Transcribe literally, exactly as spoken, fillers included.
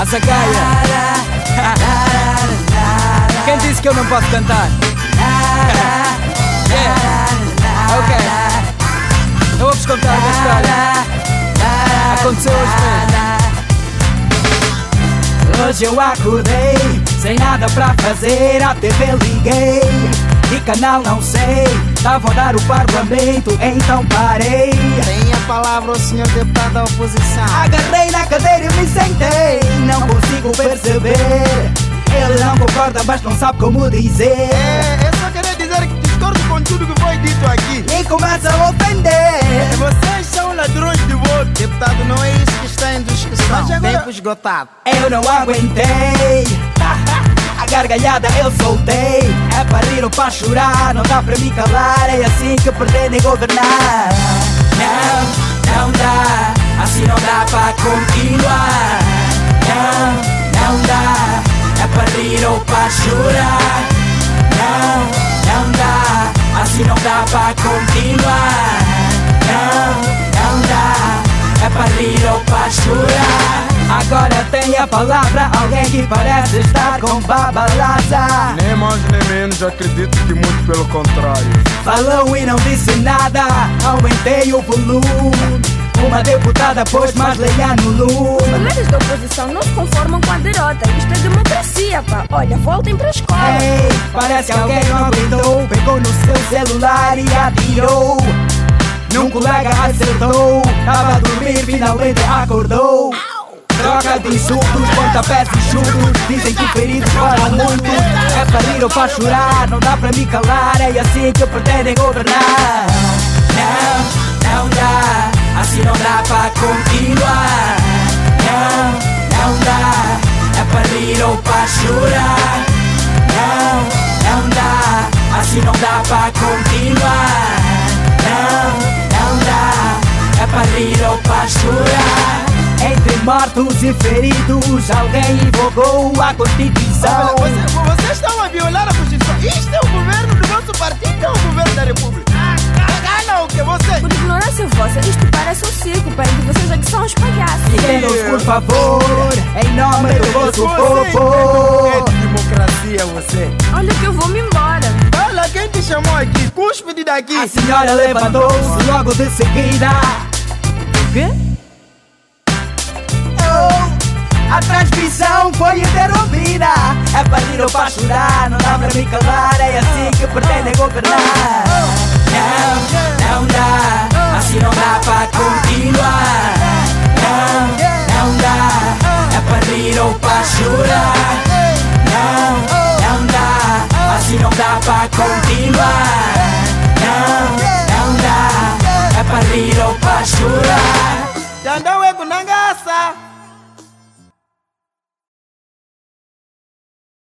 Essa gaia. Quem disse que eu não posso cantar? Yeah. Ok. Eu vou-vos contar uma história. Aconteceu hoje mesmo. Hoje eu acordei, sem nada pra fazer, a T V liguei e canal não sei, tava a dar o parlamento, então parei. Tem a palavra o senhor deputado da oposição. Agarrei na cadeira e me sentei, não consigo perceber. Ele não concorda, mas não sabe como dizer. É, eu só queria dizer que discordo com tudo que foi dito aqui. E começa a ofender. Vocês são ladrões de voto. Deputado, não é isso que está em discussão. Mas agora... Tempo esgotado. Eu não aguentei. A gargalhada eu soltei. É para rir ou para chorar, não dá para me calar. É assim que pretendem governar. Não, não dá. Assim não dá para continuar. Não, não dá. É para rir ou para chorar. Não, não dá. Assim não dá para continuar. Não, não dá. É para rir ou para chorar. Agora tem a palavra alguém que parece estar com babalaza. Nem mais nem menos, acredito que muito pelo contrário. Falou e não disse nada, aumentei o volume. Uma deputada pôs mais lenha no lume. Os líderes da oposição não se conformam com a derrota. Isto é democracia, pá. Olha, voltem para a escola. Ei, parece que alguém não aguentou. Pegou no seu celular e atirou num colega, acertou. Tava a dormir, finalmente acordou. Troca de insultos, pontapés e chutos. Dizem que feridos falam muito. É para rir ou para chorar, não dá para me calar. É assim que pretendem governar. Não, não dá. Assim não dá para continuar. Não, não dá. É para rir ou para chorar. Não, não dá. Assim não dá para continuar. Não, não dá. É para rir ou para chorar. Entre mortos e feridos, alguém invocou a Constituição. Você, vocês estão a violar a Constituição. Isto é o governo do nosso partido, é o governo da República. Gana o que você? Por ignorância vossa, isto parece um circo. Para que vocês aqui são os palhaços. Entendam-nos, por favor, em nome do vosso povo. É de democracia você. Olha que eu vou-me embora. Olha quem te chamou aqui, cuspe-te daqui. A senhora levantou-se logo de seguida. O quê? A transmissão foi interrompida. É para rir ou para chorar, não dá para me calar. É assim que pretendem governar. Não, não dá. Assim não dá para continuar. Não, não dá. É para rir ou para chorar. Não, não dá. Assim não dá para continuar. Não, não dá. É para rir ou para chorar.